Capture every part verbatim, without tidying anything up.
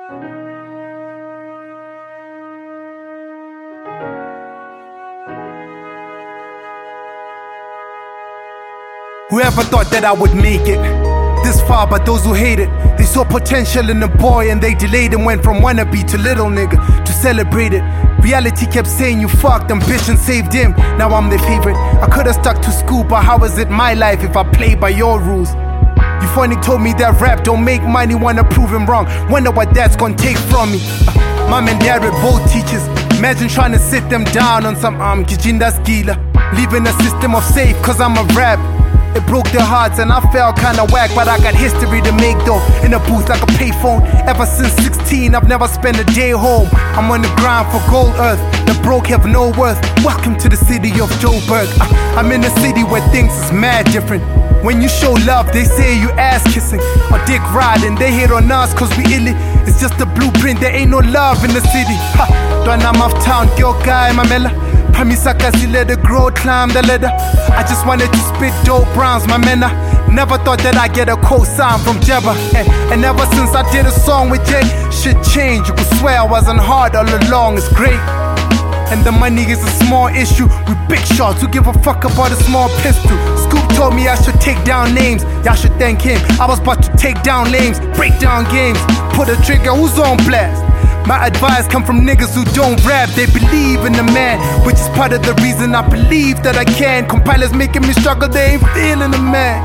Whoever thought that I would make it this far, but those who hate it, they saw potential in the boy and they delayed and went from wannabe to little nigga to celebrate it. Reality kept saying you fucked, ambition saved him. Now I'm their favorite. I could've stuck to school, but how is it my life if I play by your rules? You funny told me that rap don't make money, wanna prove him wrong. Wonder what that's gonna take from me. uh, Mom and dad were both teachers. Imagine trying to sit them down on some um kijinda skila, leaving a system of safe cause I'm a rap. It broke their hearts and I felt kinda whack, but I got history to make though. In a booth like a payphone. Ever since sixteen, I've never spent a day home. I'm on the grind for gold earth. The broke have no worth. Welcome to the city of Joburg. uh, I'm in a city where things is mad different. When you show love, they say you ass kissing or dick riding. They hate on us cause we illy. It's just a blueprint, there ain't no love in the city. Ha, Dwana of town, girl guy, mamela. Pamisaka let the grow, climb the ladder. I just wanted to spit dope rounds, my man. I never thought that I'd get a cosign from Jabba. And, and ever since I did a song with Jay, shit changed. You could swear I wasn't hard all along, it's great. And the money is a small issue. We big shots, who give a fuck about a small pistol. Scoop told me I should take down names. Y'all should thank him. I was about to take down lames, break down games, pull the trigger, who's on blast? My advice come from niggas who don't rap. They believe in the man, which is part of the reason I believe that I can. Compilers making me struggle, they ain't feeling the man.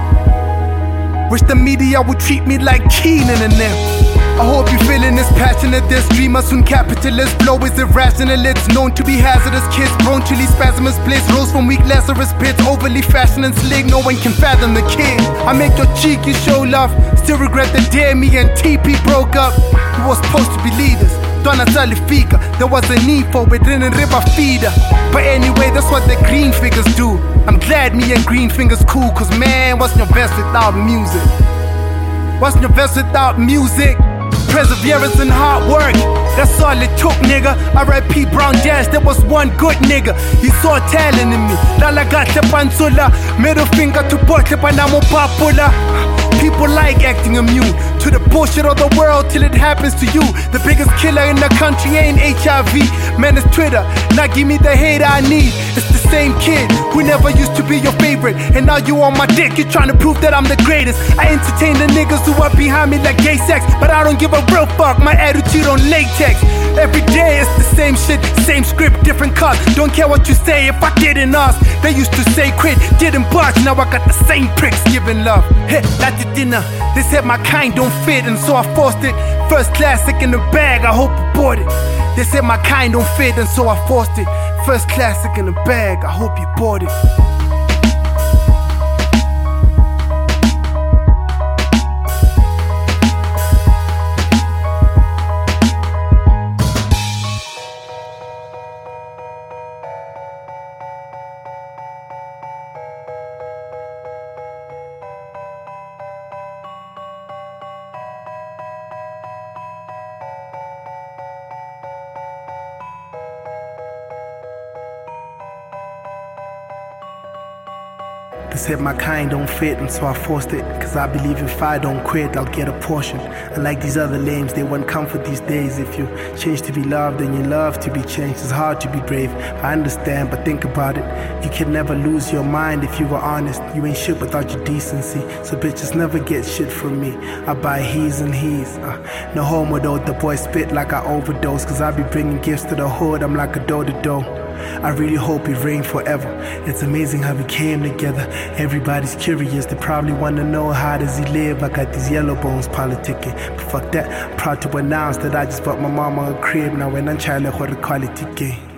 Wish the media would treat me like Keenan and them. I hope you're feeling this passionate. This dreamer soon capitalist. Flow is irrational. It's known to be hazardous. Kids prone to these spasmos. Place rose from weak Lazarus pits. Overly fashion and slick. No one can fathom the kid. I make your cheek, you show love. Still regret the day me and T P broke up. We were supposed to be leaders. Donna Salifika, there was a need for it in a river feeder. But anyway, that's what the green fingers do. I'm glad me and green fingers cool, cause man, what's your best without music? What's your best without music? Perseverance and hard work, that's all it took, nigga. R I P Brown Dash, there was one good nigga. He saw talent in me. Lala got the pansula, middle finger to Botle Panamo Papula. People like acting immune to the bullshit of the world till it happens to you. The biggest killer in the country ain't H I V. Man, it's Twitter. Now give me the hate I need. It's the same kid who never used to be your favorite. And now you on my dick, you trying to prove that I'm the greatest. I entertain the niggas who are behind me like gay sex, but I don't give a real fuck, my attitude on latex. Every day it's the same shit, same script, different cuts. Don't care what you say if I didn't ask. They used to say quit, didn't budge. Now I got the same pricks giving love. Hey, like the dinner, they said my kind don't fit, and so I forced it. First classic in the bag, I hope you bought it. They said my kind don't fit, and so I forced it. First classic in the bag, I hope you bought it. They said my kind don't fit, and so I forced it. Cause I believe if I don't quit, I'll get a portion. Unlike these other lames, they want comfort these days. If you change to be loved, then you love to be changed. It's hard to be brave, I understand, but think about it. You can never lose your mind if you were honest. You ain't shit without your decency, so bitches never get shit from me. I buy he's and he's. uh, No homo though, the boy spit like I overdose. Cause I be bringing gifts to the hood, I'm like a do-to-do. I really hope it rained forever. It's amazing how we came together. Everybody's curious, they probably wanna know how does he live. I got these yellow bones politicking, but fuck that. I'm proud to announce that I just bought my mama a crib. Now when I'm trying to quality game.